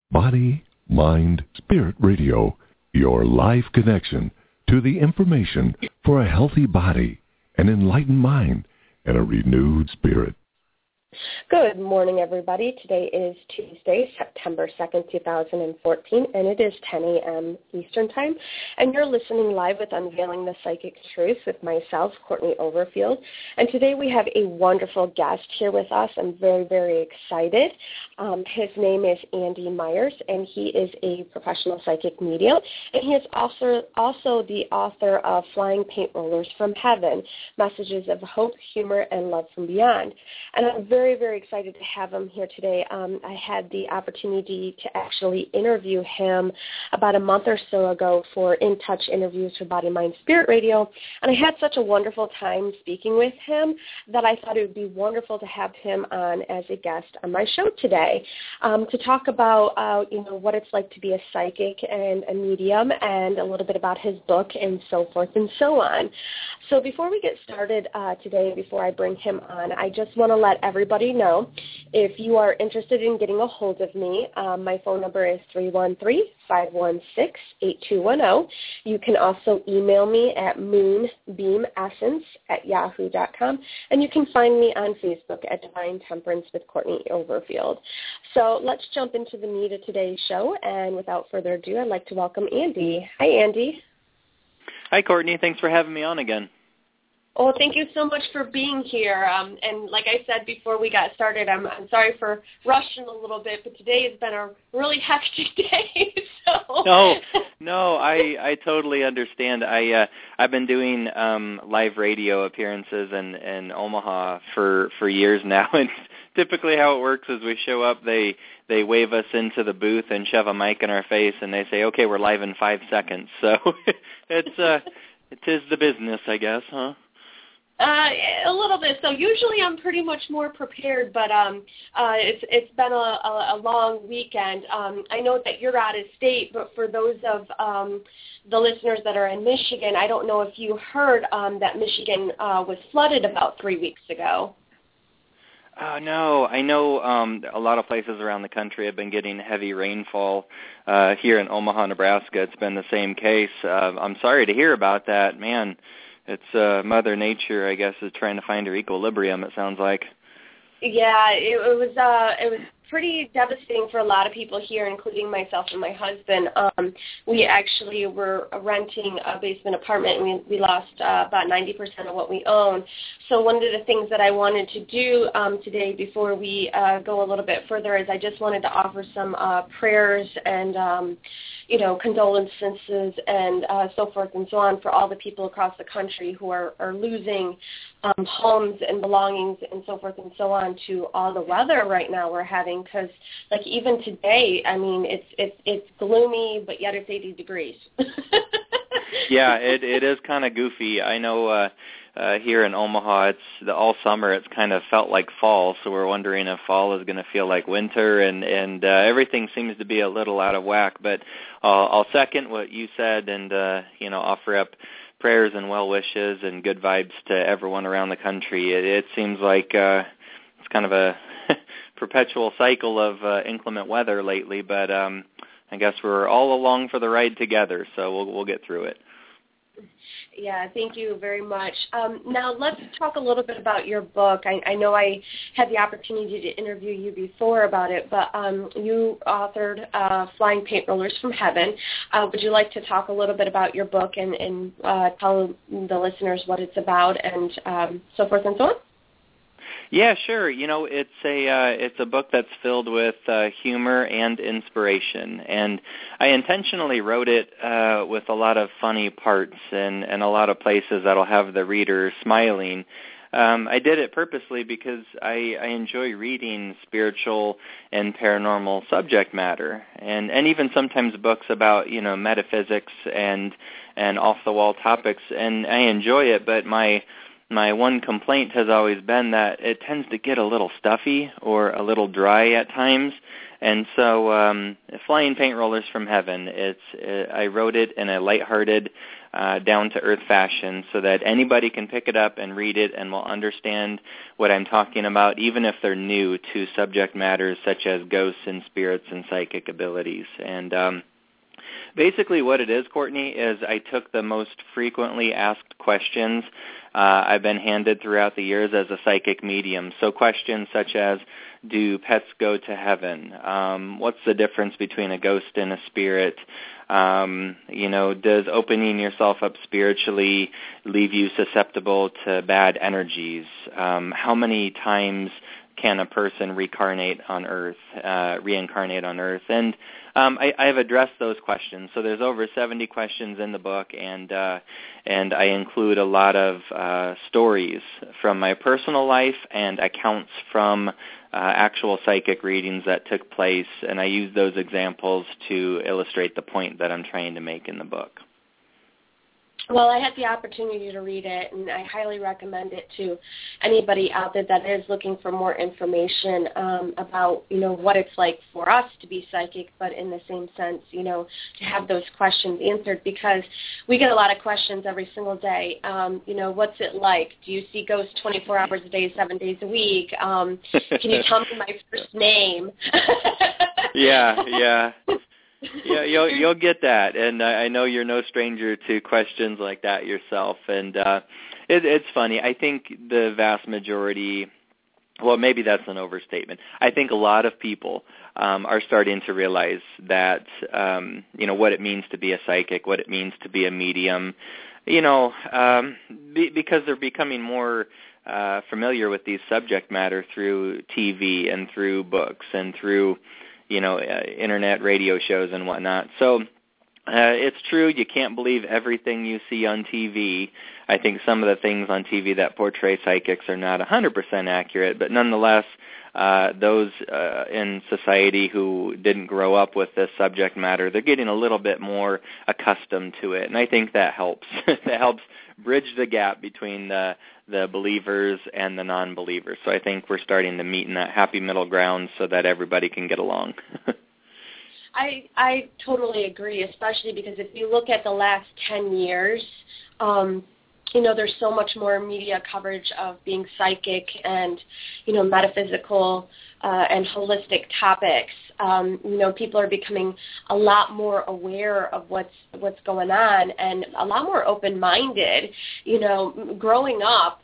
Body, Mind, Spirit Radio, your life connection to the information for a healthy body, an enlightened mind, and a renewed spirit. Good morning, everybody. Today is Tuesday, September 2nd, 2014, and it is 10 a.m. Eastern Time. And you're listening live with Unveiling the Psychic Truth with myself, Courtney Overfield. And today we have a wonderful guest here with us. I'm very, very excited. His name is Andy Myers, and he is a professional psychic medium. And he is also the author of Flying Paint Rollers from Heaven, Messages of Hope, Humor, and Love from Beyond. And I'm very, very excited to have him here today. I had the opportunity to actually interview him about a month or so ago for In Touch interviews for Body, Mind, Spirit Radio, and I had such a wonderful time speaking with him that I thought it would be wonderful to have him on as a guest on my show today to talk about what it's like to be a psychic and a medium, and a little bit about his book and so forth and so on. So before we get started today, before I bring him on, I just want to let everybody know, if you are interested in getting a hold of me, my phone number is 313-516-8210. You can also email me at moonbeamessence@yahoo.com, and you can find me on Facebook at Divine Temperance with Courtney Overfield. So let's jump into the meat of today's show, and without further ado, I'd like to welcome Andy. Hi, Andy. Hi, Courtney. Thanks for having me on again. Oh, thank you so much for being here. And like I said before we got started, I'm sorry for rushing a little bit, but today has been a really hectic day. No, I totally understand. I've been doing live radio appearances in Omaha for years now, and typically how it works is we show up, they wave us into the booth and shove a mic in our face, and they say, "Okay, we're live in 5 seconds." So it is the business, I guess, huh? A little bit. So usually I'm pretty much more prepared, but it's been a long weekend. I know that you're out of state, but for those of the listeners that are in Michigan, I don't know if you heard that Michigan was flooded about 3 weeks ago. No, I know a lot of places around the country have been getting heavy rainfall. Here in Omaha, Nebraska, it's been the same case. I'm sorry to hear about that, man. It's Mother Nature, I guess, is trying to find her equilibrium, it sounds like. Yeah, it was pretty devastating for a lot of people here, including myself and my husband. We actually were renting a basement apartment, and we lost about 90% of what we own. So one of the things that I wanted to do today before we go a little bit further is I just wanted to offer some prayers and condolences and so forth and so on for all the people across the country who are losing homes and belongings and so forth and so on to all the weather right now we're having, because like even today, I mean, it's gloomy, but yet it's 80 degrees. Yeah, it is kind of goofy. I know here in Omaha, all summer it's kind of felt like fall, so we're wondering if fall is going to feel like winter, and everything seems to be a little out of whack. But I'll second what you said and offer up prayers and well wishes and good vibes to everyone around the country. It seems like it's kind of a perpetual cycle of inclement weather lately, but I guess we're all along for the ride together, so we'll get through it. Yeah, thank you very much. Now let's talk a little bit about your book. I know I had the opportunity to interview you before about it, but you authored Flying Paint Rollers from Heaven. Would you like to talk a little bit about your book and tell the listeners what it's about and so forth and so on? Yeah, sure. It's a book that's filled with humor and inspiration, and I intentionally wrote it with a lot of funny parts and a lot of places that'll have the reader smiling. I did it purposely because I enjoy reading spiritual and paranormal subject matter, and even sometimes books about metaphysics and off-the-wall topics, and I enjoy it, but my one complaint has always been that it tends to get a little stuffy or a little dry at times, And so Flying Paint Rollers from Heaven, I wrote it in a lighthearted, down-to-earth fashion so that anybody can pick it up and read it and will understand what I'm talking about, even if they're new to subject matters such as ghosts and spirits and psychic abilities. And basically what it is, Courtney, is I took the most frequently asked questions I've been handed throughout the years as a psychic medium. So questions such as, do pets go to heaven? What's the difference between a ghost and a spirit? Does opening yourself up spiritually leave you susceptible to bad energies? How many times can a person reincarnate on Earth? And I have addressed those questions. So there's over 70 questions in the book, and I include a lot of stories from my personal life and accounts from actual psychic readings that took place, and I use those examples to illustrate the point that I'm trying to make in the book. Well, I had the opportunity to read it, and I highly recommend it to anybody out there that is looking for more information about, what it's like for us to be psychic, but in the same sense, to have those questions answered, because we get a lot of questions every single day. What's it like? Do you see ghosts 24 hours a day, 7 days a week? Can you tell me my first name? Yeah. Yeah, you'll get that, and I know you're no stranger to questions like that yourself. And it's funny. I think the vast majority, well, maybe that's an overstatement. I think a lot of people are starting to realize that what it means to be a psychic, what it means to be a medium. Because they're becoming more familiar with these subject matter through TV and through books and through internet radio shows and whatnot. So it's true, you can't believe everything you see on TV. I think some of the things on TV that portray psychics are not 100% accurate, but nonetheless, those in society who didn't grow up with this subject matter, they're getting a little bit more accustomed to it, and I think that helps. That helps bridge the gap between the believers and the non-believers. So I think we're starting to meet in that happy middle ground so that everybody can get along. I totally agree, especially because if you look at the last 10 years, there's so much more media coverage of being psychic and, metaphysical and holistic topics. People are becoming a lot more aware of what's going on and a lot more open-minded. Growing up,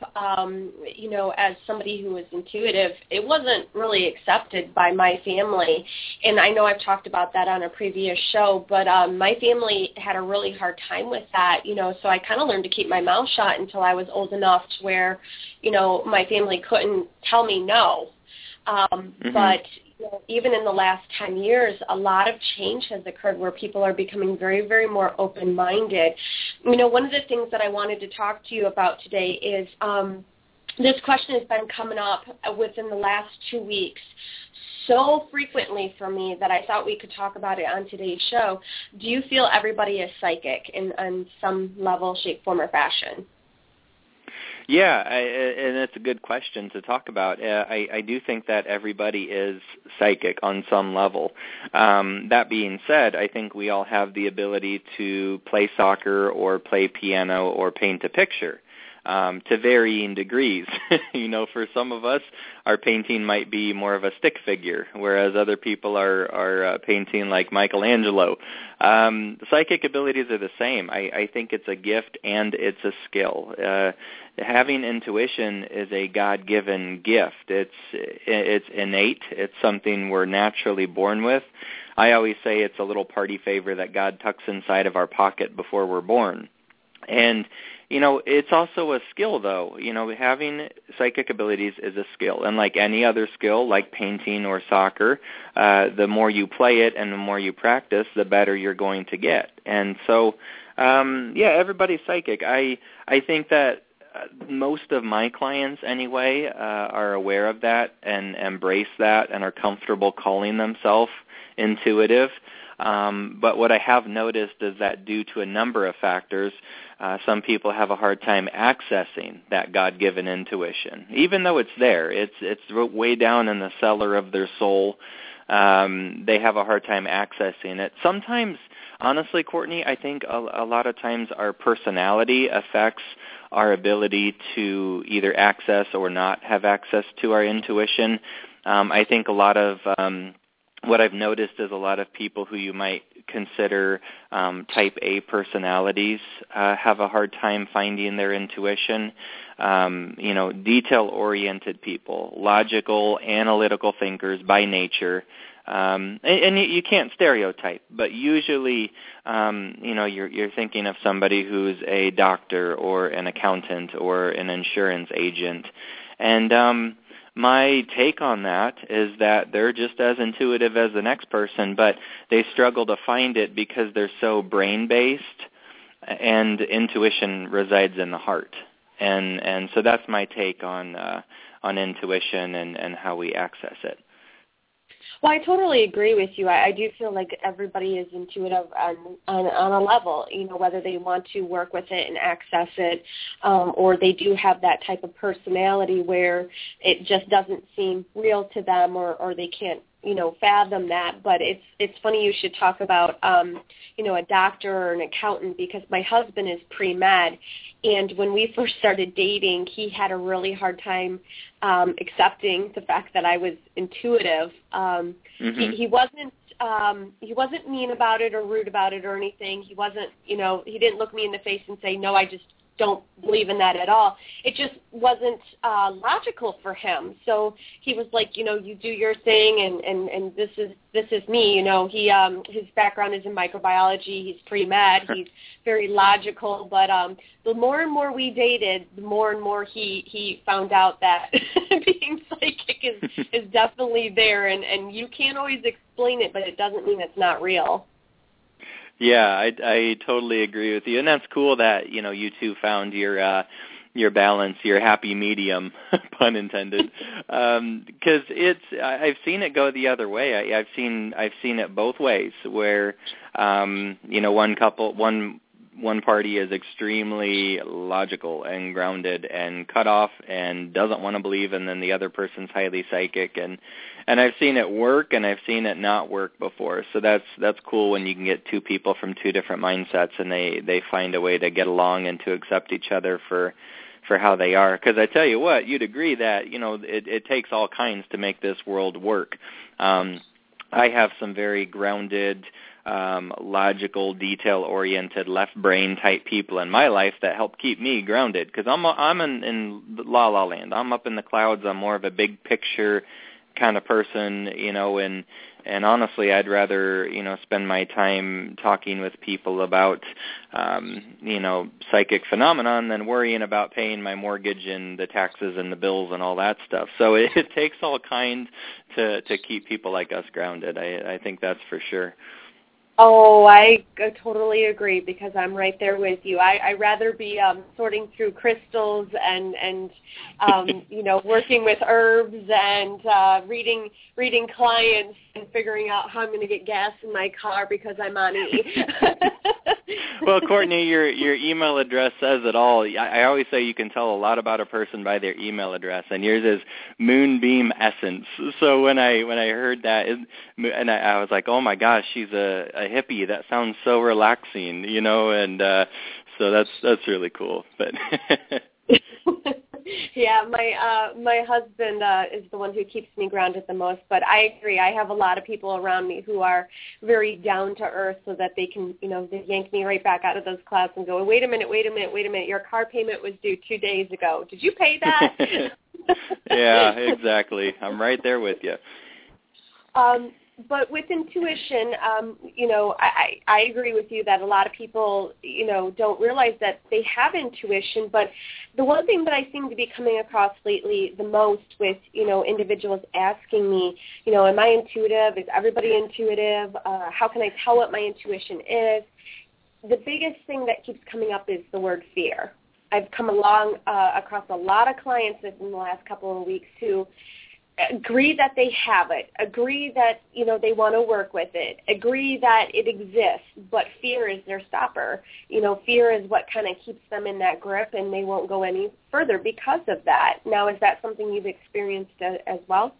as somebody who was intuitive, it wasn't really accepted by my family. And I know I've talked about that on a previous show, but my family had a really hard time with that, so I kind of learned to keep my mouth shut until I was old enough to where, my family couldn't tell me no. But even in the last 10 years, a lot of change has occurred where people are becoming very, very more open-minded. One of the things that I wanted to talk to you about today is this question has been coming up within the last 2 weeks so frequently for me that I thought we could talk about it on today's show. Do you feel everybody is psychic in some level, shape, form, or fashion? Yeah, and it's a good question to talk about. I do think that everybody is psychic on some level. That being said, I think we all have the ability to play soccer or play piano or paint a picture. To varying degrees. For some of us, our painting might be more of a stick figure, whereas other people are painting like Michelangelo. Psychic abilities are the same. I think it's a gift and it's a skill. Having intuition is a God-given gift. It's innate. It's something we're naturally born with. I always say it's a little party favor that God tucks inside of our pocket before we're born. And it's also a skill, though. Having psychic abilities is a skill. And like any other skill, like painting or soccer, the more you play it and the more you practice, the better you're going to get. And so, everybody's psychic. I think that most of my clients, anyway, are aware of that and embrace that and are comfortable calling themselves intuitive. But what I have noticed is that due to a number of factors, some people have a hard time accessing that God-given intuition. Even though it's there, it's way down in the cellar of their soul. They have a hard time accessing it. Sometimes, honestly, Courtney, I think a lot of times our personality affects our ability to either access or not have access to our intuition. I think a lot of what I've noticed is a lot of people who you might consider type A personalities have a hard time finding their intuition. Detail-oriented people, logical, analytical thinkers by nature. And you can't stereotype, but usually, you're thinking of somebody who's a doctor or an accountant or an insurance agent. And my take on that is that they're just as intuitive as the next person, but they struggle to find it because they're so brain-based, and intuition resides in the heart. And so that's my take on intuition and how we access it. Well, I totally agree with you. I do feel like everybody is intuitive on a level, whether they want to work with it and access it, or they do have that type of personality where it just doesn't seem real to them, or they can't, fathom that. But it's funny you should talk about, a doctor or an accountant, because my husband is pre-med, and when we first started dating, he had a really hard time accepting the fact that I was intuitive. He wasn't mean about it or rude about it or anything. He wasn't, he didn't look me in the face and say, no, I just don't believe in that at all. It just wasn't logical for him. So he was like, you do your thing, and this is me. He his background is in microbiology. He's pre-med. He's very logical. But the more and more we dated, the more and more he found out that being psychic is definitely there, and you can't always explain it, but it doesn't mean it's not real. Yeah, I totally agree with you, and that's cool that you two found your balance, your happy medium, pun intended. Because I've seen it go the other way. I've seen it both ways, where one party is extremely logical and grounded and cut off and doesn't want to believe, and then the other person's highly psychic, and I've seen it work and I've seen it not work before. So that's cool when you can get two people from two different mindsets and they find a way to get along and to accept each other for how they are. Because I tell you what, you'd agree that it takes all kinds to make this world work. I have some very grounded, logical, detail-oriented, left brain type people in my life that help keep me grounded, because I'm in la la land. I'm up in the clouds. I'm more of a big picture kind of person, and honestly, I'd rather spend my time talking with people about psychic phenomenon than worrying about paying my mortgage and the taxes and the bills and all that stuff. So it takes all kinds to keep people like us grounded. I think that's for sure. Oh, I totally agree, because I'm right there with you. I'd rather be sorting through crystals and working with herbs and reading clients and figuring out how I'm going to get gas in my car because I'm on E. Well, Courtney, your email address says it all. I always say you can tell a lot about a person by their email address, and yours is Moonbeam Essence. So when I heard that, and I was like, oh my gosh, she's a hippie. That sounds so relaxing, and so that's really cool. But yeah, my husband is the one who keeps me grounded the most. But I agree. I have a lot of people around me who are very down to earth, so that they can, they yank me right back out of those clouds and go, wait a minute. Your car payment was due 2 days ago. Did you pay that? Yeah, exactly. I'm right there with you. But with intuition, I agree with you that a lot of people, don't realize that they have intuition. But the one thing that I seem to be coming across lately the most with, individuals asking me, am I intuitive? Is everybody intuitive? How can I tell what my intuition is? The biggest thing that keeps coming up is the word fear. I've come along across a lot of clients in the last couple of weeks who agree that they have it, agree that, they want to work with it, agree that it exists, but fear is their stopper. Fear is what kind of keeps them in that grip, and they won't go any further because of that. Now, is that something you've experienced as well?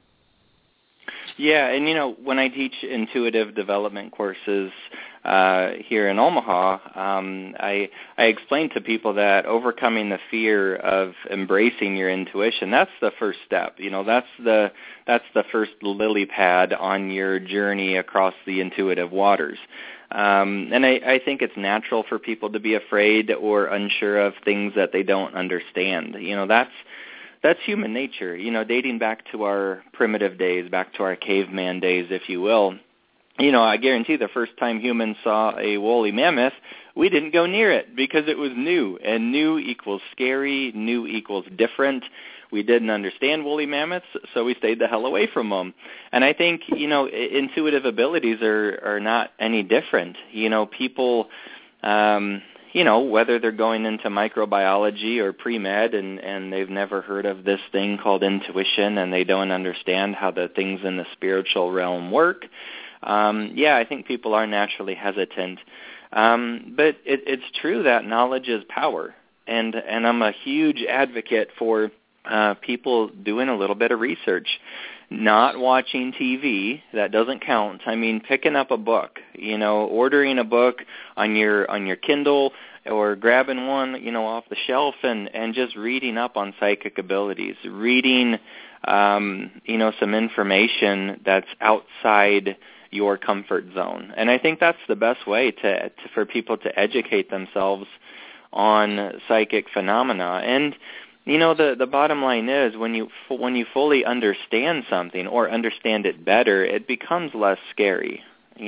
Yeah, and when I teach intuitive development courses here in Omaha, I explain to people that overcoming the fear of embracing your intuition, that's the first step. That's the first lily pad on your journey across the intuitive waters. And I think it's natural for people to be afraid or unsure of things that they don't understand. That's human nature, dating back to our primitive days, back to our caveman days, if you will. I guarantee the first time humans saw a woolly mammoth, we didn't go near it because it was new, and new equals scary, new equals different. We didn't understand woolly mammoths, so we stayed the hell away from them. And I think, intuitive abilities are not any different. People... whether they're going into microbiology or pre-med and they've never heard of this thing called intuition and they don't understand how the things in the spiritual realm work, I think people are naturally hesitant. But it's true that knowledge is power, and I'm a huge advocate for people doing a little bit of research. Not watching TV, that doesn't count. I mean, picking up a book, ordering a book on your Kindle or grabbing one, off the shelf and just reading up on psychic abilities, reading, some information that's outside your comfort zone. And I think that's the best way for people to educate themselves on psychic phenomena. And the bottom line is when you fully understand something or understand it better, it becomes less scary.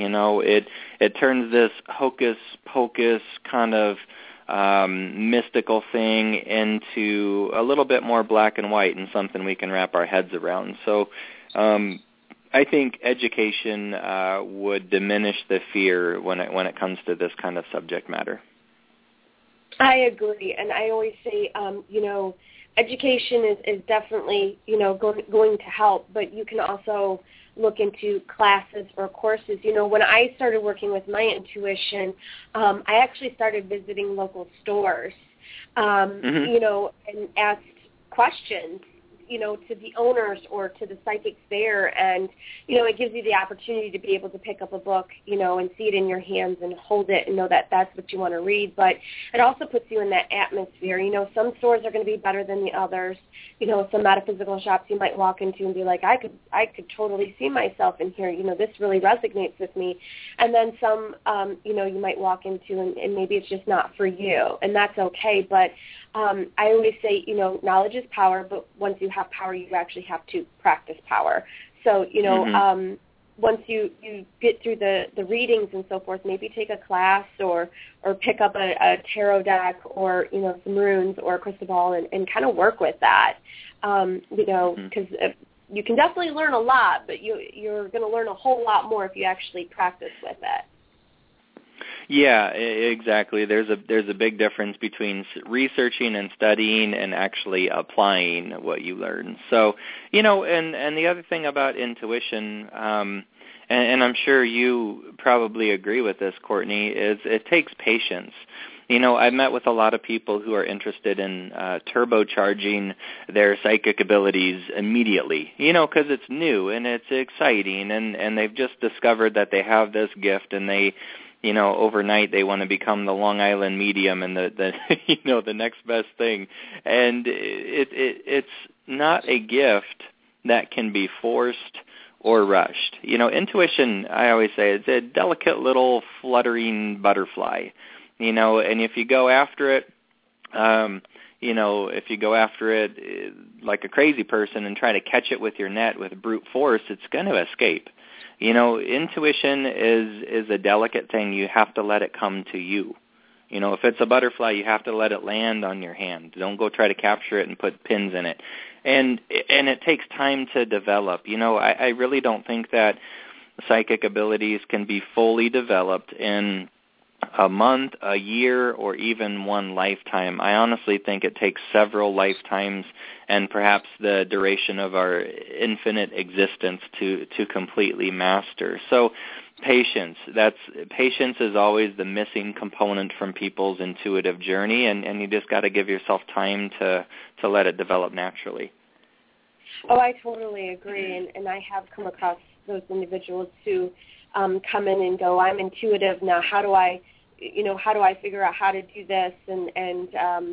It turns this hocus pocus kind of mystical thing into a little bit more black and white and something we can wrap our heads around. So I think education would diminish the fear when it comes to this kind of subject matter. I agree, and I always say, education is definitely, going to help, but you can also look into classes or courses. When I started working with my intuition, I actually started visiting local stores, and asked questions, to the owners or to the psychics there, and, it gives you the opportunity to be able to pick up a book, and see it in your hands and hold it and know that that's what you want to read, but it also puts you in that atmosphere. Some stores are going to be better than the others. Some metaphysical shops you might walk into and be like, I could totally see myself in here, this really resonates with me, and then some, you might walk into and maybe it's just not for you, and that's okay, but I always say, knowledge is power, but once you have power, you actually have to practice power. So, once you get through the readings and so forth, maybe take a class or pick up a tarot deck or, some runes or a crystal ball and kind of work with that, because you can definitely learn a lot, but you're going to learn a whole lot more if you actually practice with it. Yeah, exactly. There's a big difference between researching and studying and actually applying what you learn. So, and the other thing about intuition, and I'm sure you probably agree with this, Courtney, is it takes patience. I've met with a lot of people who are interested in turbocharging their psychic abilities immediately, because it's new and it's exciting, and they've just discovered that they have this gift, and they, overnight they want to become the Long Island medium and the next best thing. And it's not a gift that can be forced or rushed. Intuition, I always say, is a delicate little fluttering butterfly. And if you go after it, like a crazy person and try to catch it with your net with brute force, it's going to escape. Intuition is a delicate thing. You have to let it come to you. If it's a butterfly, you have to let it land on your hand. Don't go try to capture it and put pins in it. And it takes time to develop. I really don't think that psychic abilities can be fully developed in a month, a year, or even one lifetime. I honestly think it takes several lifetimes and perhaps the duration of our infinite existence to completely master. So patience is always the missing component from people's intuitive journey, and you just got to give yourself time to let it develop naturally. Oh, I totally agree, and I have come across those individuals who come in and go, I'm intuitive now. How do I figure out how to do this, and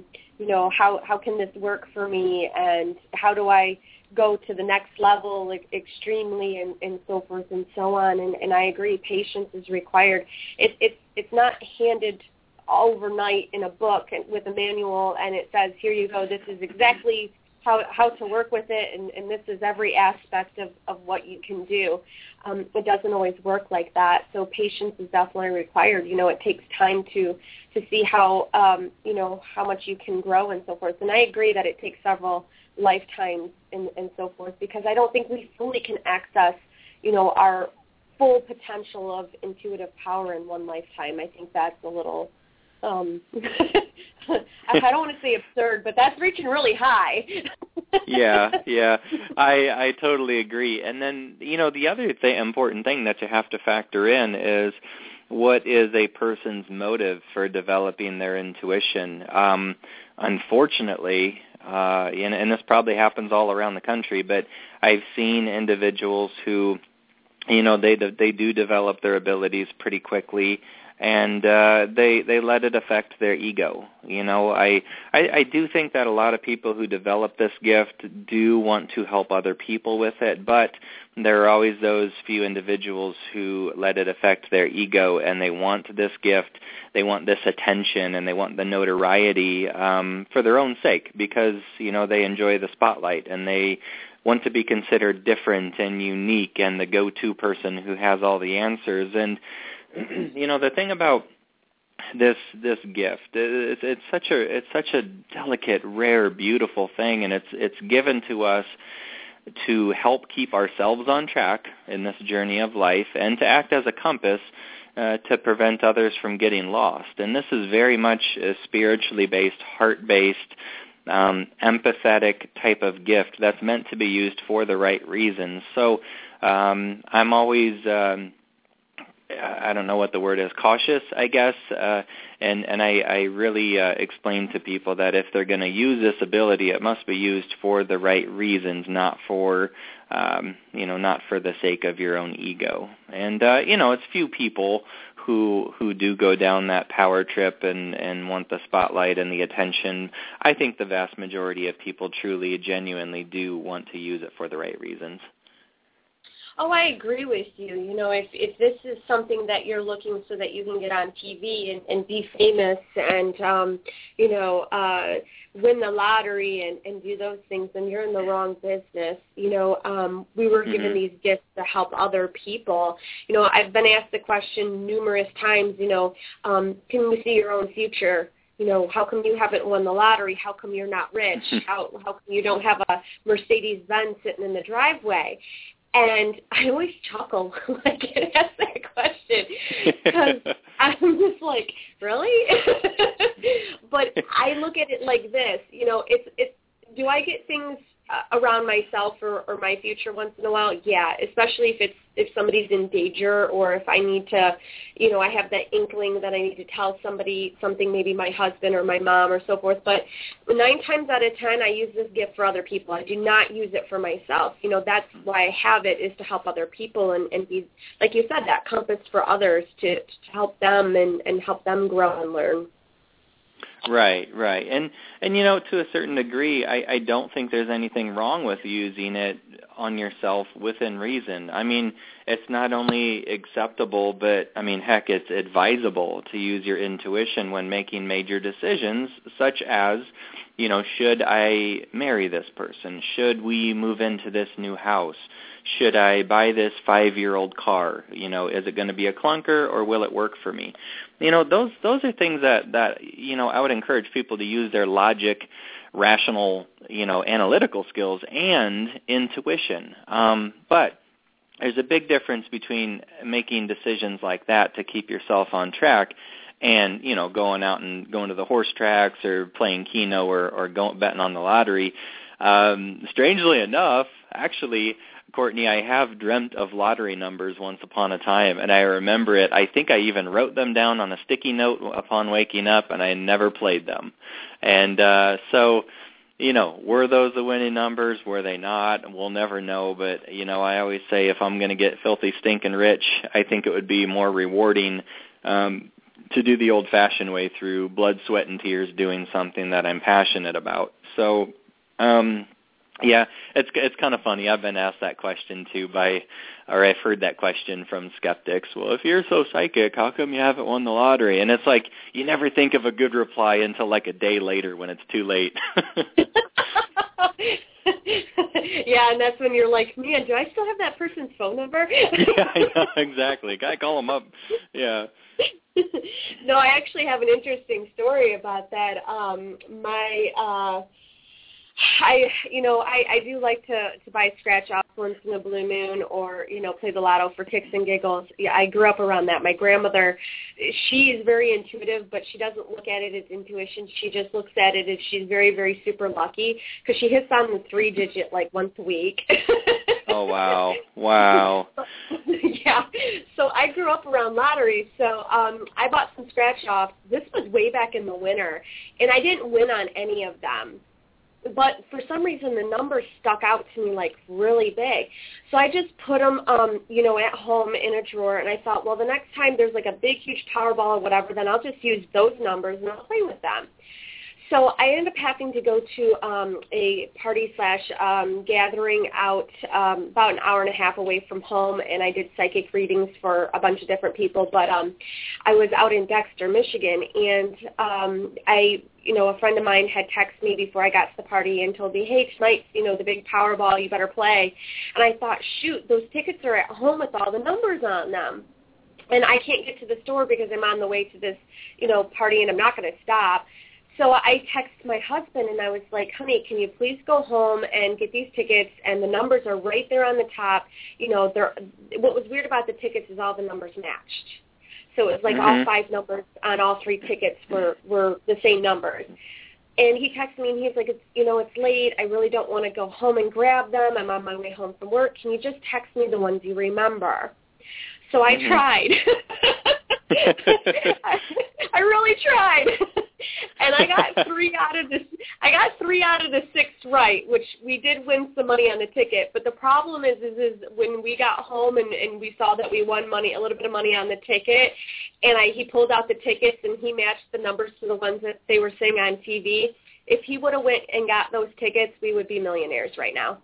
how can this work for me, and how do I go to the next level, like extremely, and so forth and so on. And I agree, patience is required. It's not handed overnight in a book with a manual, and it says, here you go, this is exactly how to work with it, and this is every aspect of what you can do. It doesn't always work like that, so patience is definitely required. It takes time to see how much you can grow and so forth. And I agree that it takes several lifetimes and so forth, because I don't think we fully can access, our full potential of intuitive power in one lifetime. I think that's a little I don't want to say absurd, but that's reaching really high. Yeah, I totally agree. And then, the other important thing that you have to factor in is what is a person's motive for developing their intuition. Unfortunately, and this probably happens all around the country, but I've seen individuals who, they do develop their abilities pretty quickly, and they let it affect their ego. I do think that a lot of people who develop this gift do want to help other people with it, but there are always those few individuals who let it affect their ego, and they want this gift, they want this attention, and they want the notoriety for their own sake, because they enjoy the spotlight, and they want to be considered different and unique and the go-to person who has all the answers. And the thing about this gift, it's such a delicate, rare, beautiful thing, and it's given to us to help keep ourselves on track in this journey of life, and to act as a compass to prevent others from getting lost. And this is very much a spiritually based, heart-based, empathetic type of gift that's meant to be used for the right reasons. So I'm always I don't know what the word is, cautious, I guess, and I really explain to people that if they're going to use this ability, it must be used for the right reasons, not for not for the sake of your own ego. And it's few people who do go down that power trip and want the spotlight and the attention. I think the vast majority of people truly, genuinely do want to use it for the right reasons. Oh, I agree with you. If this is something that you're looking so that you can get on TV and be famous and, win the lottery and do those things, then you're in the wrong business. We were given these gifts to help other people. I've been asked the question numerous times, can you see your own future? How come you haven't won the lottery? How come you're not rich? How come you don't have a Mercedes-Benz sitting in the driveway? And I always chuckle when I get asked that question, because I'm just like, really? But I look at it like this, it's do I get things around myself or my future once in a while? Yeah, especially if somebody's in danger, or if I need to, I have that inkling that I need to tell somebody something, maybe my husband or my mom or so forth. But 9 times out of 10, I use this gift for other people. I do not use it for myself. That's why I have it, is to help other people and be, like you said, that compass for others to help them and help them grow and learn. Right. And to a certain degree, I don't think there's anything wrong with using it on yourself within reason. I mean, it's not only acceptable, but, heck, it's advisable to use your intuition when making major decisions, such as, should I marry this person? Should we move into this new house? Should I buy this 5-year-old car? Is it going to be a clunker, or will it work for me? Those are things that I would encourage people to use their logic, rational, analytical skills and intuition. But there's a big difference between making decisions like that to keep yourself on track and, you know, going out and going to the horse tracks or playing Keno or betting on the lottery. Strangely enough, actually, Courtney, I have dreamt of lottery numbers once upon a time, and I remember it. I think I even wrote them down on a sticky note upon waking up, and I never played them. And so, you know, were those the winning numbers? Were they not? We'll never know. But, you know, I always say if I'm going to get filthy stinking rich, I think it would be more rewarding to do the old-fashioned way through blood, sweat, and tears doing something that I'm passionate about. So, yeah, it's kind of funny. I've been asked that question too I've heard that question from skeptics. Well, if you're so psychic, how come you haven't won the lottery? And it's like you never think of a good reply until like a day later when it's too late. Yeah, and that's when you're like, man, do I still have that person's phone number? Yeah, I know, exactly. Gotta call them up. Yeah. No, I actually have an interesting story about that. I do like to buy scratch offs once in a blue moon, or, you know, play the lotto for kicks and giggles. Yeah, I grew up around that. My grandmother, she's very intuitive, but she doesn't look at it as intuition. She just looks at it as she's very, very super lucky because she hits on the 3-digit like once a week. Oh, wow. Wow. Yeah. So I grew up around lotteries, so I bought some scratch offs. This was way back in the winter, and I didn't win on any of them. But for some reason, the numbers stuck out to me like really big. So I just put them, at home in a drawer, and I thought, well, the next time there's like a big, huge Powerball or whatever, then I'll just use those numbers and I'll play with them. So I ended up having to go to a party/gathering out about an hour and a half away from home, and I did psychic readings for a bunch of different people. But I was out in Dexter, Michigan, and a friend of mine had texted me before I got to the party and told me, hey, tonight's, the big Powerball, you better play. And I thought, shoot, those tickets are at home with all the numbers on them. And I can't get to the store because I'm on the way to this, party, and I'm not going to stop. So I texted my husband, and I was like, honey, can you please go home and get these tickets? And the numbers are right there on the top. What was weird about the tickets is all the numbers matched. So it was like all 5 numbers on all 3 tickets were the same numbers. And he texted me, and he's like, it's late. I really don't want to go home and grab them. I'm on my way home from work. Can you just text me the ones you remember? So I tried. I really tried. And I got 3 out of the 6 right, which we did win some money on the ticket. But the problem is when we got home and we saw that we won a little bit of money on the ticket, and he pulled out the tickets and he matched the numbers to the ones that they were saying on TV. If he would have went and got those tickets, we would be millionaires right now.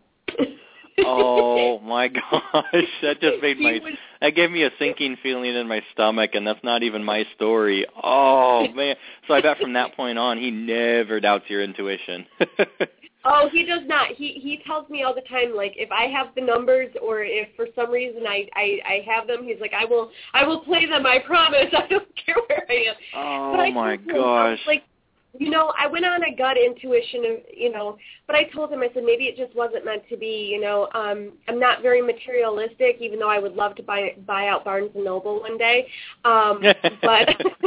Oh my gosh, that just that gave me a sinking feeling in my stomach, and that's not even my story. Oh man. So I bet from that point on he never doubts your intuition. Oh, he does not. He tells me all the time, like, if I have the numbers or if for some reason I have them, he's like, I will play them, I promise. I don't care where I am. Oh my gosh. I went on a gut intuition, but I told him, I said, maybe it just wasn't meant to be, I'm not very materialistic, even though I would love to buy out Barnes & Noble one day. But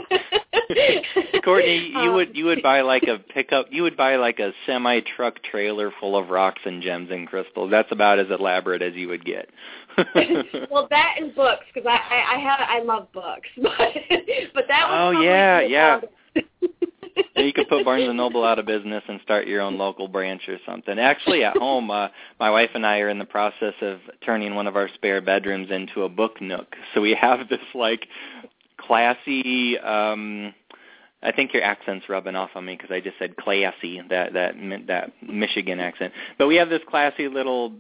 Courtney, you would buy like a pickup, you would buy like a semi-truck trailer full of rocks and gems and crystals. That's about as elaborate as you would get. Well, that and books, because I love books, but that was yeah. You could put Barnes & Noble out of business and start your own local branch or something. Actually, at home, my wife and I are in the process of turning one of our spare bedrooms into a book nook. So we have this, like, classy, I think your accent's rubbing off on me because I just said classy, that Michigan accent. But we have this classy little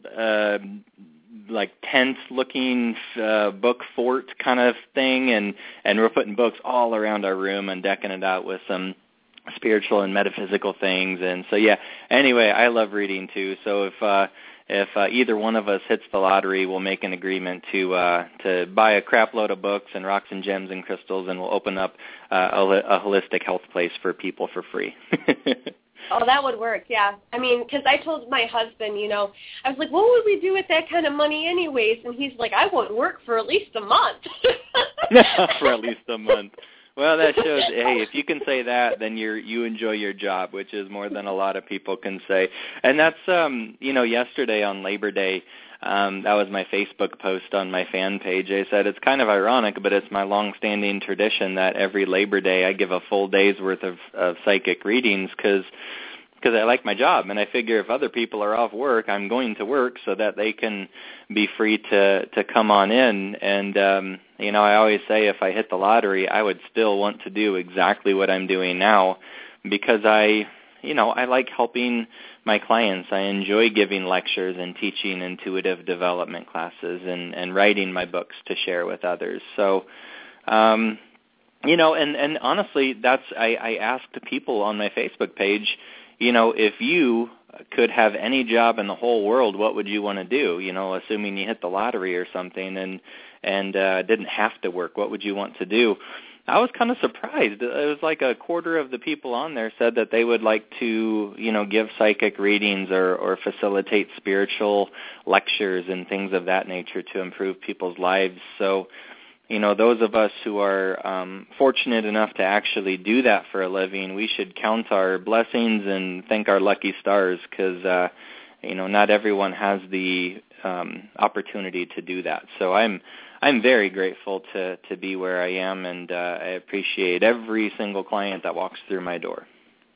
like tent-looking book fort kind of thing, and we're putting books all around our room and decking it out with spiritual and metaphysical things. And so anyway, I love reading too. So if either one of us hits the lottery, we'll make an agreement to buy a crap load of books and rocks and gems and crystals, and we'll open up a holistic health place for people for free. Oh, that would work, yeah. I mean, because I told my husband, I was like, what would we do with that kind of money anyways? And he's like, I won't work for at least a month. For at least a month. Well, that shows, hey, if you can say that, then you enjoy your job, which is more than a lot of people can say. And that's, yesterday on Labor Day, that was my Facebook post on my fan page. I said it's kind of ironic, but it's my long-standing tradition that every Labor Day I give a full day's worth of psychic readings because I like my job, and I figure if other people are off work, I'm going to work so that they can be free to come on in. And, I always say if I hit the lottery, I would still want to do exactly what I'm doing now because I like helping my clients. I enjoy giving lectures and teaching intuitive development classes and writing my books to share with others. So, and honestly, I asked people on my Facebook page, if you could have any job in the whole world, what would you want to do? Assuming you hit the lottery or something and didn't have to work, what would you want to do? I was kind of surprised. It was like a quarter of the people on there said that they would like to, give psychic readings or facilitate spiritual lectures and things of that nature to improve people's lives. So, those of us who are fortunate enough to actually do that for a living, we should count our blessings and thank our lucky stars because, not everyone has the opportunity to do that. So I'm very grateful to be where I am, and I appreciate every single client that walks through my door.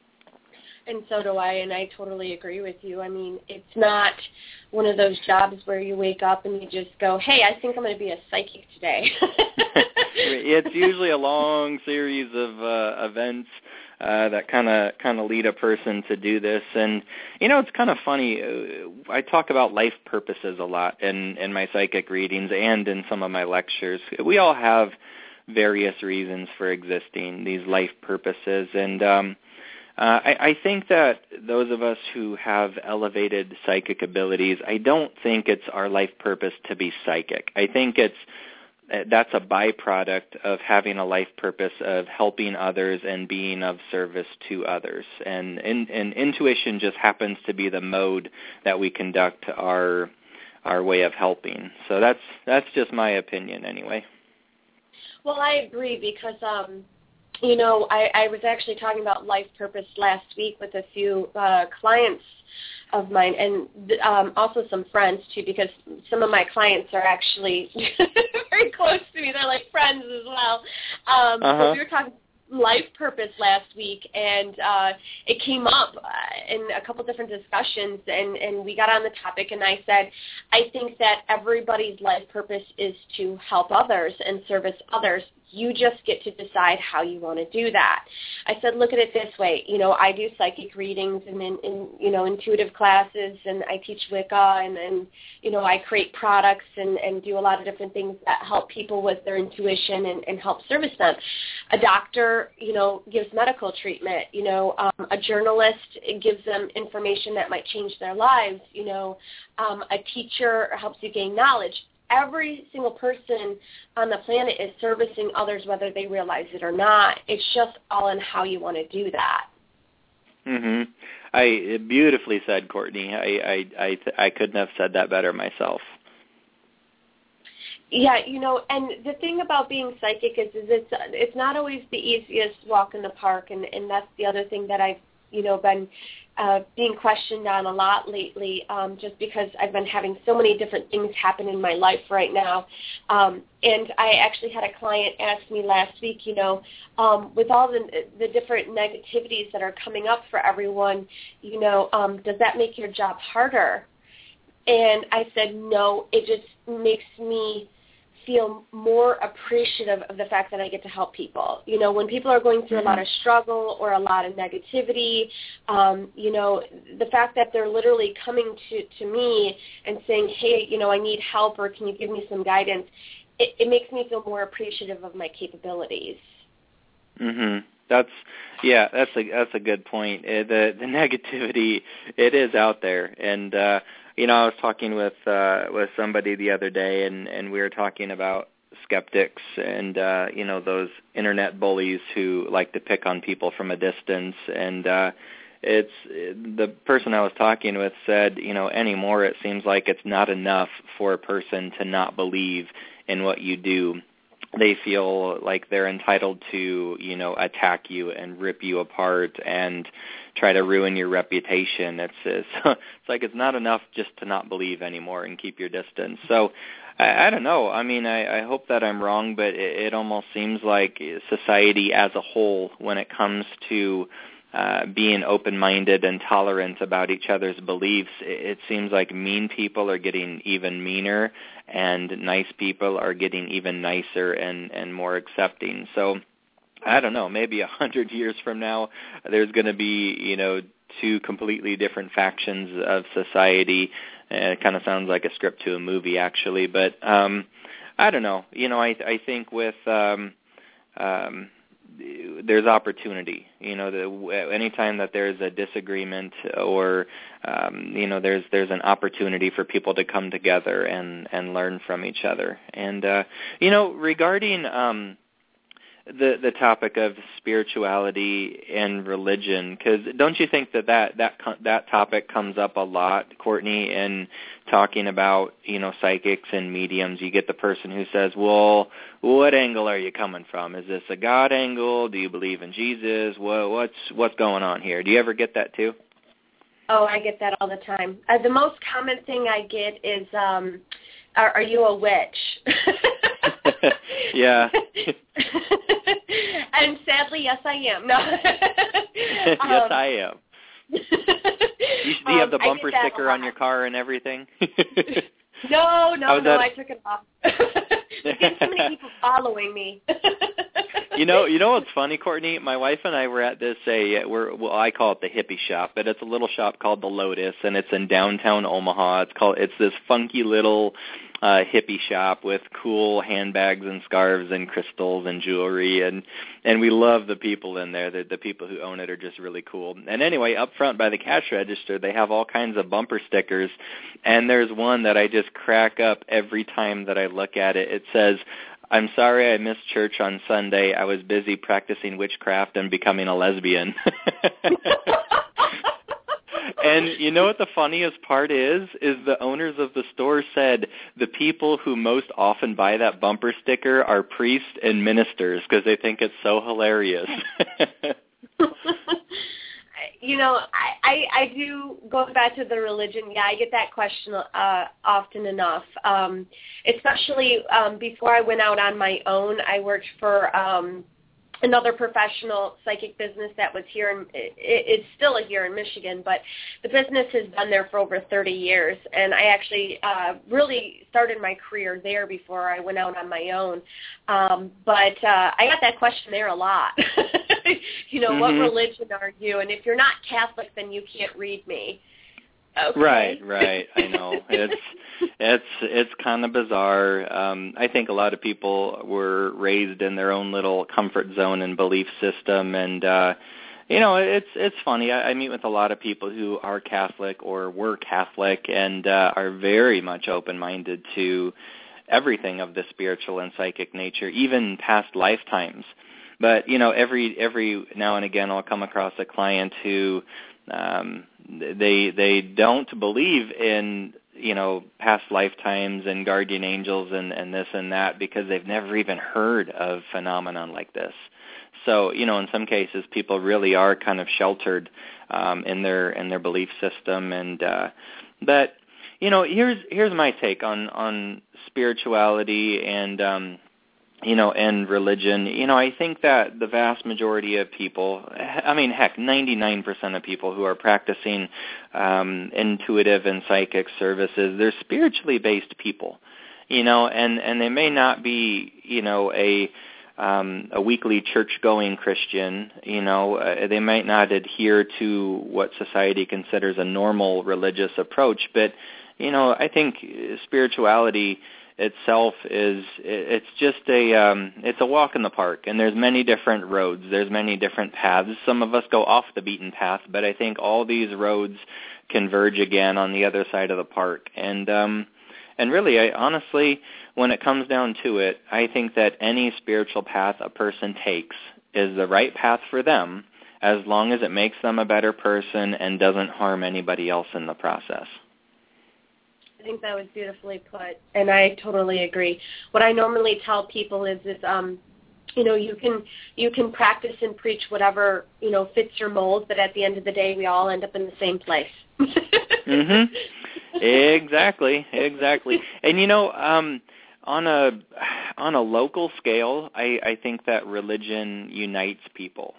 And so do I, and I totally agree with you. I mean, it's not one of those jobs where you wake up and you just go, hey, I think I'm going to be a psychic today. It's usually a long series of events that kind of lead a person to do this. And, it's kind of funny. I talk about life purposes a lot in my psychic readings and in some of my lectures. We all have various reasons for existing, these life purposes. And I think that those of us who have elevated psychic abilities, I don't think it's our life purpose to be psychic. I think that's a byproduct of having a life purpose of helping others and being of service to others. And intuition just happens to be the mode that we conduct our way of helping. So that's just my opinion anyway. Well, I agree because I was actually talking about life purpose last week with a few clients of mine and also some friends, too, because some of my clients are actually very close to me. They're like friends as well. So we were talking life purpose last week, and it came up in a couple different discussions, and we got on the topic, and I said, I think that everybody's life purpose is to help others and service others. You just get to decide how you want to do that. I said, look at it this way. I do psychic readings and intuitive classes, and I teach Wicca, and I create products and do a lot of different things that help people with their intuition and help service them. A doctor, gives medical treatment. A journalist gives them information that might change their lives. A teacher helps you gain knowledge. Every single person on the planet is servicing others whether they realize it or not. It's just all in how you want to do that. Mhm. I beautifully said, Courtney. I couldn't have said that better myself. Yeah, and the thing about being psychic is it's not always the easiest walk in the park, and that's the other thing that I've been being questioned on a lot lately, just because I've been having so many different things happen in my life right now. And I actually had a client ask me last week, with all the different negativities that are coming up for everyone, does that make your job harder? And I said, no, it just makes me feel more appreciative of the fact that I get to help people. When people are going through a lot of struggle or a lot of negativity, the fact that they're literally coming to me and saying, hey, I need help, or can you give me some guidance, it makes me feel more appreciative of my capabilities. Mhm. That's a good point. The negativity, it is out there, and I was talking with somebody the other day, and we were talking about skeptics and those internet bullies who like to pick on people from a distance. And it's the person I was talking with said, anymore it seems like it's not enough for a person to not believe in what you do. they feel like they're entitled to, attack you and rip you apart and try to ruin your reputation. It's like it's not enough just to not believe anymore and keep your distance. So I don't know. I mean, I hope that I'm wrong, but it almost seems like society as a whole, when it comes to being open-minded and tolerant about each other's beliefs, it seems like mean people are getting even meaner and nice people are getting even nicer and more accepting. So I don't know, maybe 100 years from now there's going to be, two completely different factions of society. It kind of sounds like a script to a movie, actually. But I don't know. I think with there's opportunity. Anytime that there's a disagreement or there's an opportunity for people to come together and learn from each other. And regarding the topic of spirituality and religion, because don't you think that topic comes up a lot, Courtney, in talking about psychics and mediums? You get the person who says, well, what angle are you coming from? Is this a God angle? Do you believe in Jesus? What's going on here? Do you ever get that too? Oh, I get that all the time. The most common thing I get is, are you a witch? Yeah. And sadly, yes, I am. No. Yes, I am. Do you have the bumper sticker on your car and everything? No, I took it off. There's too many people following me. You know what's funny, Courtney? My wife and I were at this I call it the hippie shop, but it's a little shop called the Lotus, and it's in downtown Omaha. It's this funky little hippie shop with cool handbags and scarves and crystals and jewelry, and we love the people in there. The people who own it are just really cool. And anyway, up front by the cash register, they have all kinds of bumper stickers, and there's one that I just crack up every time that I look at it. It says, "I'm sorry I missed church on Sunday. I was busy practicing witchcraft and becoming a lesbian." And you know what the funniest part is the owners of the store said the people who most often buy that bumper sticker are priests and ministers because they think it's so hilarious. I do, going back to the religion, I get that question often enough. Especially before I went out on my own, I worked for another professional psychic business that was here, it's still here in Michigan, but the business has been there for over 30 years, and I actually really started my career there before I went out on my own. But I got that question there a lot. Mm-hmm. What religion are you? And if you're not Catholic, then you can't read me. Okay. Right. I know. It's kind of bizarre. I think a lot of people were raised in their own little comfort zone and belief system, and it's funny. I meet with a lot of people who are Catholic or were Catholic and are very much open-minded to everything of the spiritual and psychic nature, even past lifetimes. But every now and again, I'll come across a client who they don't believe in past lifetimes and guardian angels and this and that because they've never even heard of phenomenon like this. So in some cases people really are kind of sheltered in their belief system. And but here's my take on spirituality and and religion. I think that the vast majority of people, 99% of people who are practicing intuitive and psychic services, they're spiritually based people, and they may not be, a weekly church-going Christian, they might not adhere to what society considers a normal religious approach, but, I think spirituality itself it's just it's a walk in the park, and there's many different roads, there's many different paths. Some of us go off the beaten path, but I think all these roads converge again on the other side of the park. And really, honestly, when it comes down to it, I think that any spiritual path a person takes is the right path for them, as long as it makes them a better person and doesn't harm anybody else in the process. think that was beautifully put, and I totally agree. What I normally tell people is you can practice and preach whatever, fits your mold, but at the end of the day, we all end up in the same place. Mhm. Exactly. And on a local scale, I think that religion unites people.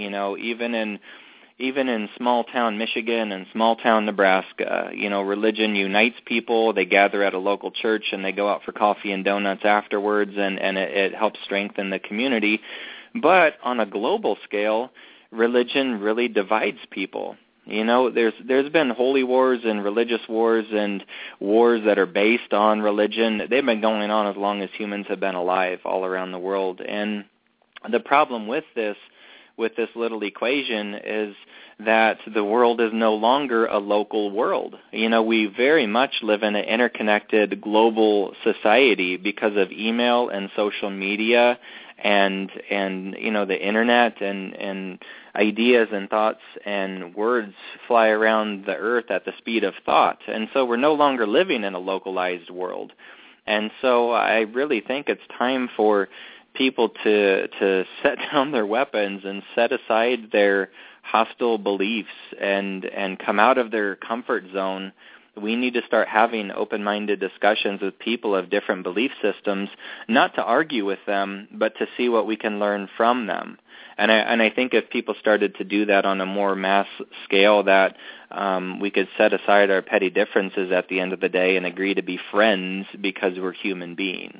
Even in small-town Michigan and small-town Nebraska, religion unites people. They gather at a local church and they go out for coffee and donuts afterwards, and it helps strengthen the community. But on a global scale, religion really divides people. There's been holy wars and religious wars and wars that are based on religion. They've been going on as long as humans have been alive all around the world. And the problem with this little equation is that the world is no longer a local world. We very much live in an interconnected global society because of email and social media and the internet, and ideas and thoughts and words fly around the earth at the speed of thought. And so we're no longer living in a localized world. And so I really think it's time for people to set down their weapons and set aside their hostile beliefs and come out of their comfort zone. We need to start having open-minded discussions with people of different belief systems, not to argue with them, but to see what we can learn from them. And I think if people started to do that on a more mass scale, that we could set aside our petty differences at the end of the day and agree to be friends because we're human beings.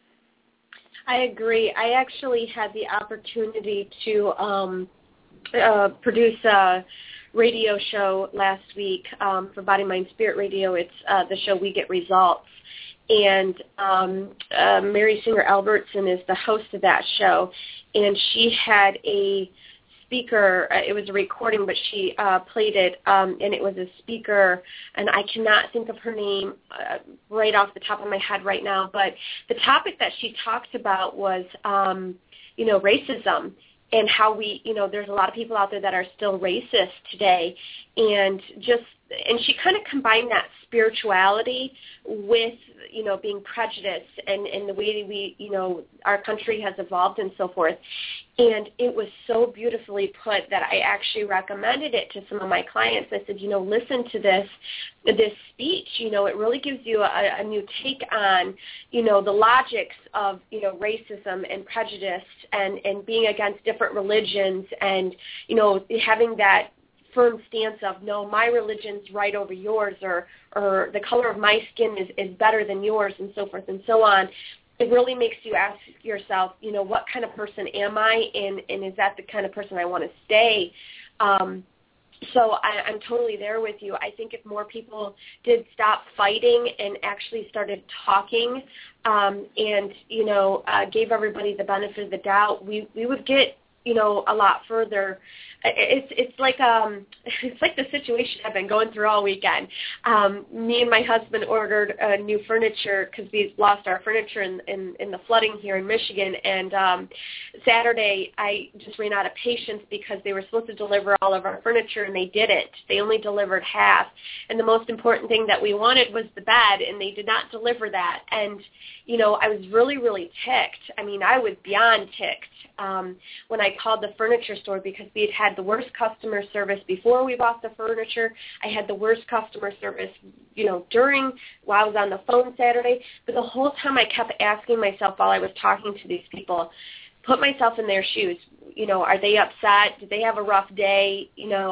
I agree. I actually had the opportunity to produce a radio show last week for Body, Mind, Spirit Radio. It's the show We Get Results. And Mary Singer Albertson is the host of that show. And she had a speaker. It was a recording, but she played it, and it was a speaker, and I cannot think of her name right off the top of my head right now, but the topic that she talked about was, racism, and how there's a lot of people out there that are still racist today, and she kind of combined that spirituality with, being prejudiced and the way that we, our country has evolved and so forth. And it was so beautifully put that I actually recommended it to some of my clients. I said, listen to this speech. It really gives you a new take on, the logics of, racism and prejudice and being against different religions and, having that firm stance of, no, my religion's right over yours, or the color of my skin is better than yours, and so forth and so on. It really makes you ask yourself, what kind of person am I, and is that the kind of person I want to stay? So I'm totally there with you. I think if more people did stop fighting and actually started talking and, gave everybody the benefit of the doubt, we would get, a lot further. It's like the situation I've been going through all weekend. Me and my husband ordered new furniture because we lost our furniture in the flooding here in Michigan. And Saturday, I just ran out of patience because they were supposed to deliver all of our furniture, and they didn't. They only delivered half. And the most important thing that we wanted was the bed, and they did not deliver that. And, I was really, really ticked. I mean, I was beyond ticked when I called the furniture store because we had the worst customer service before we bought the furniture. I had the worst customer service, while I was on the phone Saturday. But the whole time I kept asking myself while I was talking to these people, put myself in their shoes. Are they upset? Did they have a rough day?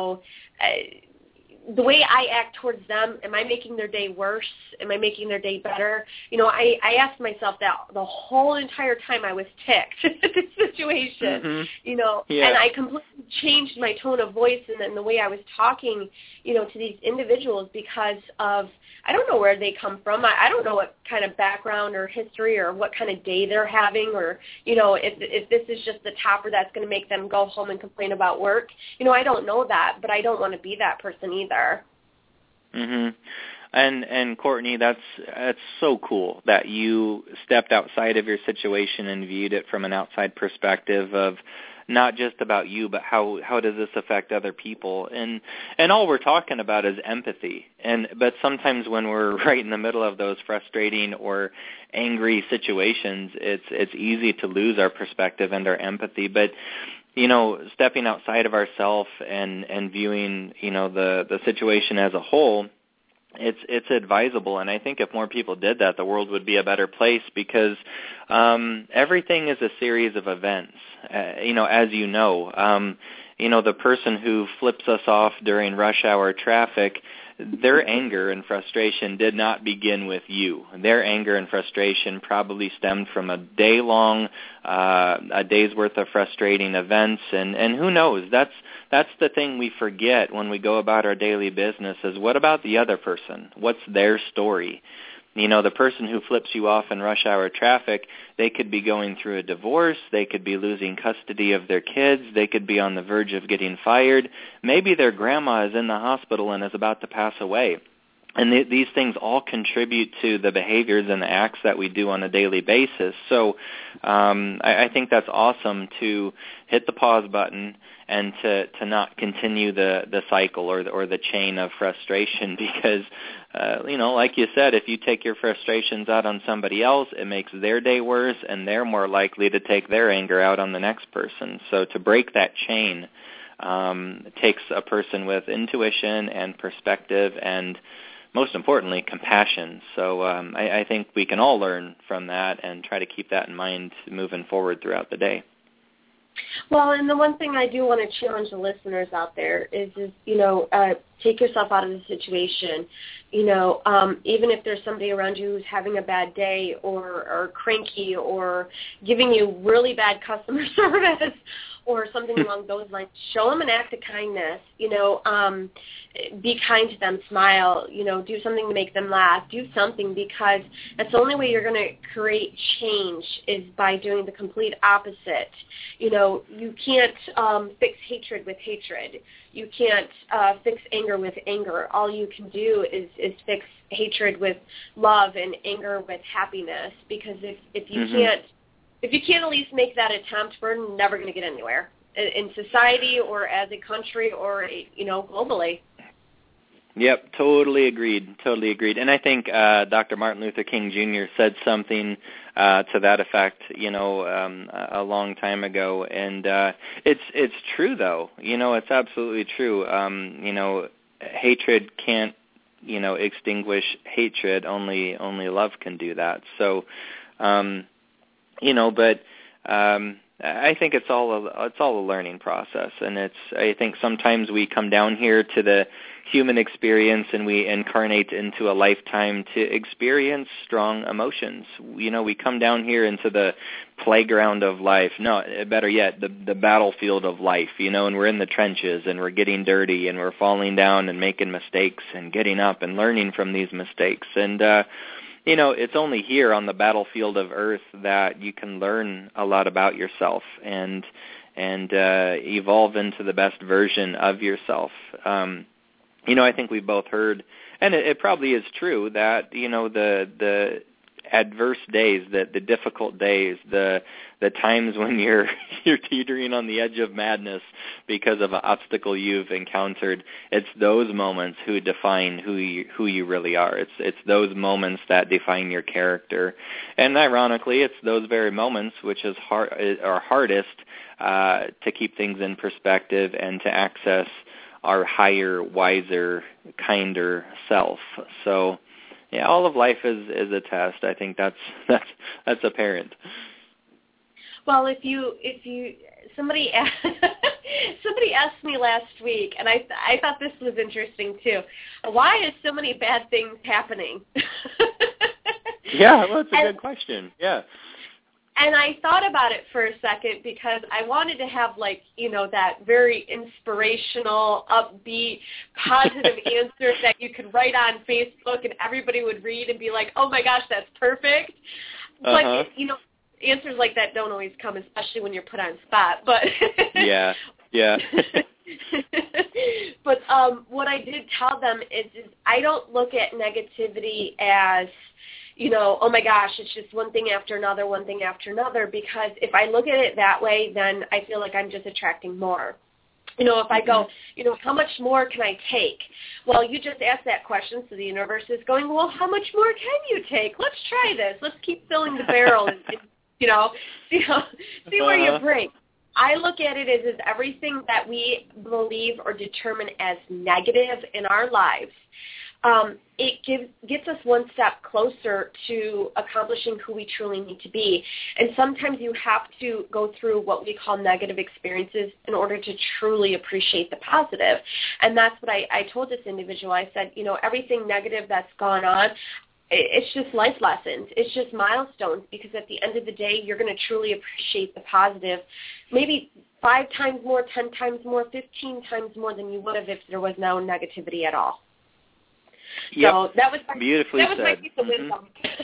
The way I act towards them, am I making their day worse? Am I making their day better? I asked myself that the whole entire time I was ticked at this situation, Yeah. And I completely changed my tone of voice and then the way I was talking, to these individuals because of, I don't know where they come from. I don't know what kind of background or history or what kind of day they're having or, if this is just the topper that's going to make them go home and complain about work. I don't know that, but I don't want to be that person either. Mhm. And Courtney, that's so cool that you stepped outside of your situation and viewed it from an outside perspective of not just about you, but how does this affect other people? And all we're talking about is empathy. But sometimes when we're right in the middle of those frustrating or angry situations, it's easy to lose our perspective and our empathy. But stepping outside of ourselves and viewing, the situation as a whole, it's advisable. And I think if more people did that, the world would be a better place, because everything is a series of events. As the person who flips us off during rush hour traffic, their anger and frustration did not begin with you. Their anger and frustration probably stemmed from a day's worth of frustrating events, and who knows? That's the thing we forget when we go about our daily business, is what about the other person? What's their story? The person who flips you off in rush hour traffic, they could be going through a divorce, they could be losing custody of their kids, they could be on the verge of getting fired, maybe their grandma is in the hospital and is about to pass away. And these things all contribute to the behaviors and the acts that we do on a daily basis. So I think that's awesome to hit the pause button and to not continue the cycle or the chain of frustration, because like you said, if you take your frustrations out on somebody else, it makes their day worse, and they're more likely to take their anger out on the next person. So to break that chain takes a person with intuition and perspective, and most importantly, compassion. So I think we can all learn from that and try to keep that in mind moving forward throughout the day. Well, and the one thing I do want to challenge the listeners out there is take yourself out of the situation. Even if there's somebody around you who's having a bad day or cranky or giving you really bad customer service or something along those lines, show them an act of kindness. Be kind to them, smile, do something to make them laugh, do something, because that's the only way you're going to create change is by doing the complete opposite. You can't fix hatred with hatred. You can't fix anger with anger. All you can do is fix hatred with love and anger with happiness, because if you can't at least make that attempt, we're never going to get anywhere in society or as a country or globally. Yep, totally agreed. And I think Dr. Martin Luther King Jr. said something to that effect, a long time ago. And it's true, though. It's absolutely true. Hatred can't, extinguish hatred. Only love can do that. So, but I think it's all a learning process, and I think sometimes we come down here to the human experience and we incarnate into a lifetime to experience strong emotions. We come down here into the playground of life. No, better yet, the battlefield of life, and we're in the trenches and we're getting dirty and we're falling down and making mistakes and getting up and learning from these mistakes. And it's only here on the battlefield of Earth that you can learn a lot about yourself and evolve into the best version of yourself. I think we've both heard, and it probably is true, that the adverse days, the difficult days, the times when you're teetering on the edge of madness because of an obstacle you've encountered, it's those moments who define who you really are. It's those moments that define your character, and ironically, it's those very moments which are hardest to keep things in perspective and to access our higher, wiser, kinder self. So, yeah, all of life is a test. I think that's apparent. Well, if somebody asked me last week, and I thought this was interesting too. Why is so many bad things happening? Yeah, well, it's a good question. Yeah. And I thought about it for a second because I wanted to have that very inspirational, upbeat, positive answer that you could write on Facebook and everybody would read and be like, oh my gosh, that's perfect. But, answers like that don't always come, especially when you're put on spot. But yeah. But what I did tell them is I don't look at negativity as oh my gosh, it's just one thing after another, because if I look at it that way, then I feel like I'm just attracting more. If I go, how much more can I take? Well, you just asked that question, so the universe is going, well, how much more can you take? Let's try this. Let's keep filling the barrel and see where you break. I look at it as everything that we believe or determine as negative in our lives. It gets us one step closer to accomplishing who we truly need to be. And sometimes you have to go through what we call negative experiences in order to truly appreciate the positive. And that's what I told this individual. I said, everything negative that's gone on, it's just life lessons. It's just milestones, because at the end of the day, you're going to truly appreciate the positive, maybe 5 times more, 10 times more, 15 times more than you would have if there was no negativity at all. Yep. So that was beautifully said. My piece of wisdom.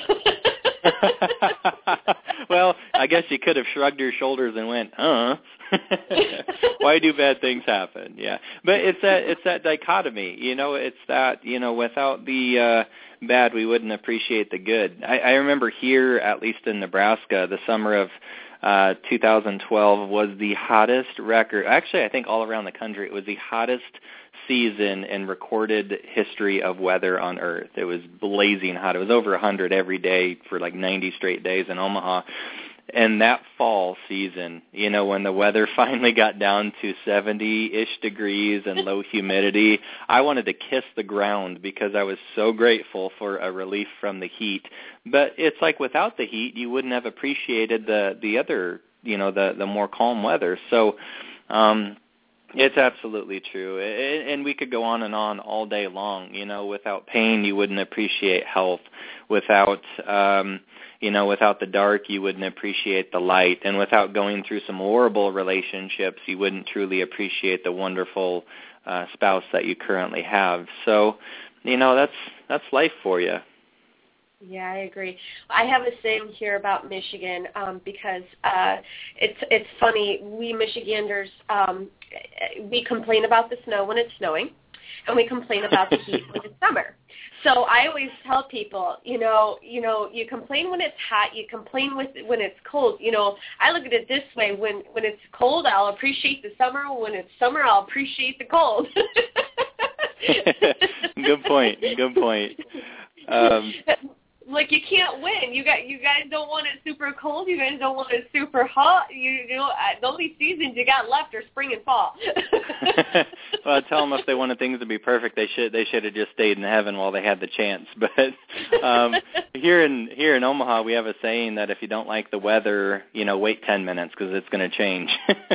Well, I guess you could have shrugged your shoulders and went, why do bad things happen? Yeah, but it's that dichotomy. It's that without the bad, we wouldn't appreciate the good. I remember here, at least in Nebraska, the summer of 2012 was the hottest record. Actually, I think all around the country, it was the hottest season in recorded history of weather on Earth. It was blazing hot. It was over 100 every day for like 90 straight days in Omaha. And that fall season, when the weather finally got down to 70-ish degrees and low humidity, I wanted to kiss the ground because I was so grateful for a relief from the heat. But it's like without the heat, you wouldn't have appreciated the other, the more calm weather. So, it's absolutely true. And we could go on and on all day long. Without pain, you wouldn't appreciate health. Without, without the dark, you wouldn't appreciate the light. And without going through some horrible relationships, you wouldn't truly appreciate the wonderful spouse that you currently have. So, that's life for you. Yeah, I agree. I have a saying here about Michigan because it's funny. We Michiganders, we complain about the snow when it's snowing, and we complain about the heat when it's summer. So I always tell people, you complain when it's hot, you complain when it's cold. I look at it this way: when it's cold, I'll appreciate the summer. When it's summer, I'll appreciate the cold. Good point. Like, you can't win. You guys don't want it super cold. You guys don't want it super hot. The only seasons you got left are spring and fall. Well, tell them if they wanted things to be perfect, they should have just stayed in heaven while they had the chance. But here in Omaha, we have a saying that if you don't like the weather, wait 10 minutes because it's going to change.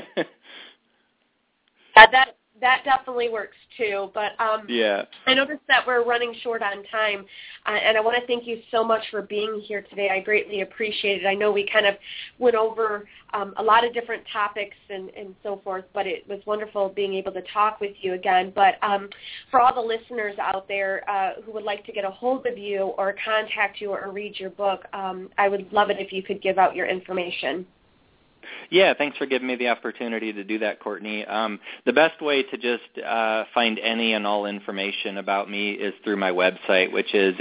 That definitely works too, but yeah. I noticed that we're running short on time, and I want to thank you so much for being here today. I greatly appreciate it. I know we kind of went over a lot of different topics and so forth, but it was wonderful being able to talk with you again. But for all the listeners out there who would like to get a hold of you or contact you or read your book, I would love it if you could give out your information. Yeah, thanks for giving me the opportunity to do that, Courtney. The best way to just find any and all information about me is through my website, which is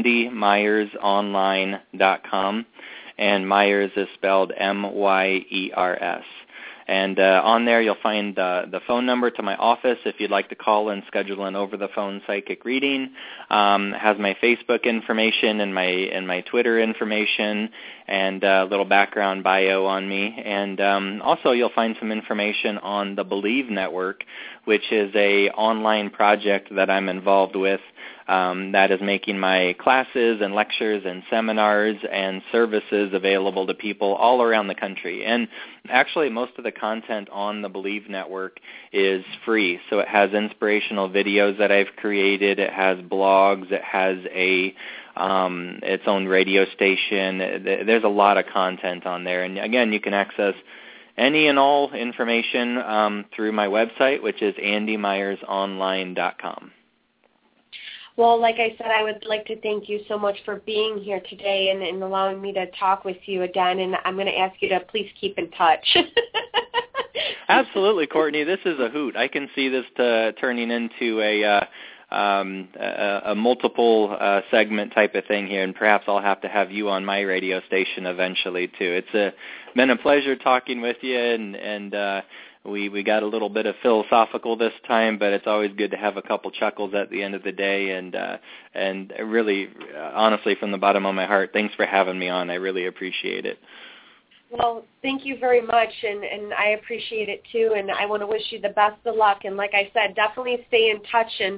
andymyersonline.com, and Myers is spelled Myers. And on there you'll find the phone number to my office if you'd like to call and schedule an over-the-phone psychic reading. Has my Facebook information and my Twitter information and a little background bio on me. And also you'll find some information on the Believe Network, which is a online project that I'm involved with that is making my classes and lectures and seminars and services available to people all around the country. And actually most of the content on the Believe Network is free. So it has inspirational videos that I've created. It has blogs. It has its own radio station. There's a lot of content on there. And again, you can access any and all information through my website, which is andymyersonline.com. Well, like I said, I would like to thank you so much for being here today and allowing me to talk with you again. And I'm going to ask you to please keep in touch. Absolutely, Courtney. This is a hoot. I can see this turning into a a multiple segment type of thing here, and perhaps I'll have to have you on my radio station eventually too. It's been a pleasure talking with you, and we got a little bit of philosophical this time, but it's always good to have a couple chuckles at the end of the day, and really, honestly, from the bottom of my heart, thanks for having me on. I really appreciate it. Well, thank you very much, and I appreciate it too, and I want to wish you the best of luck. And like I said, definitely stay in touch, and,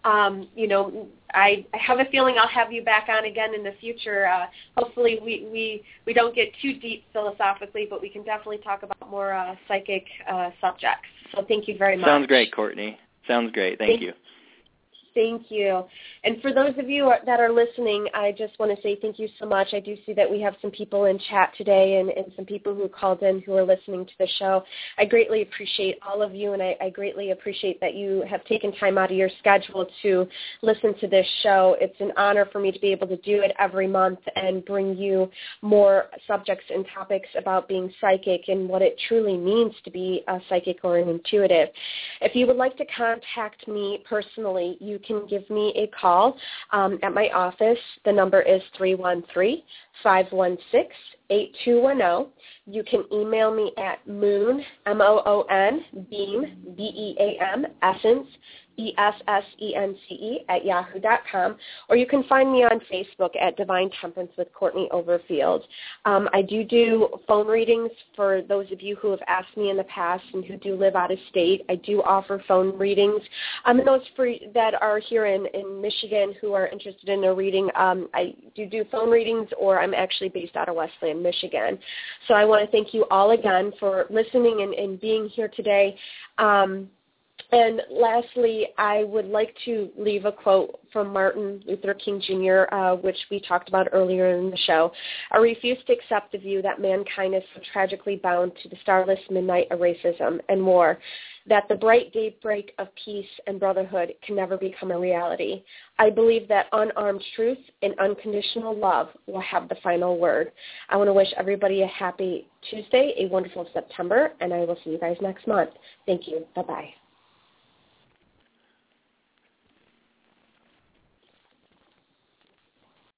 I have a feeling I'll have you back on again in the future. Hopefully we don't get too deep philosophically, but we can definitely talk about more psychic subjects. So thank you very much. Sounds great, Courtney. Sounds great. Thank you. Thank you. And for those of you that are listening, I just want to say thank you so much. I do see that we have some people in chat today and some people who called in who are listening to the show. I greatly appreciate all of you, and I greatly appreciate that you have taken time out of your schedule to listen to this show. It's an honor for me to be able to do it every month and bring you more subjects and topics about being psychic and what it truly means to be a psychic or an intuitive. If you would like to contact me personally, you can give me a call at my office. The number is 313-516-8210. You can email me at moon, M-O-O-N, beam, B-E-A-M, essence, ESSENCE at yahoo.com, or you can find me on Facebook at Divine Temperance with Courtney Overfield. I do phone readings for those of you who have asked me in the past and who do live out of state. I do offer phone readings. And those that are here in Michigan who are interested in a reading, I do phone readings, or I'm actually based out of Westland, Michigan. So I want to thank you all again for listening and being here today. And lastly, I would like to leave a quote from Martin Luther King Jr., which we talked about earlier in the show. I refuse to accept the view that mankind is so tragically bound to the starless midnight of racism and war that the bright daybreak of peace and brotherhood can never become a reality. I believe that unarmed truth and unconditional love will have the final word. I want to wish everybody a happy Tuesday, a wonderful September, and I will see you guys next month. Thank you. Bye-bye.